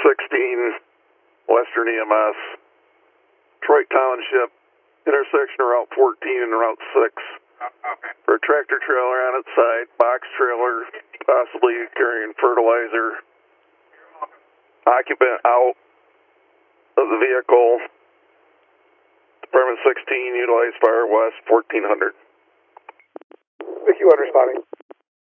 Western EMS, Detroit Township, intersection of Route 14 and Route 6. Okay. For a tractor trailer on its side, box trailer, possibly carrying fertilizer. Occupant out of the vehicle. Department 16, utilized Fire West 1400. Vicky 1 responding.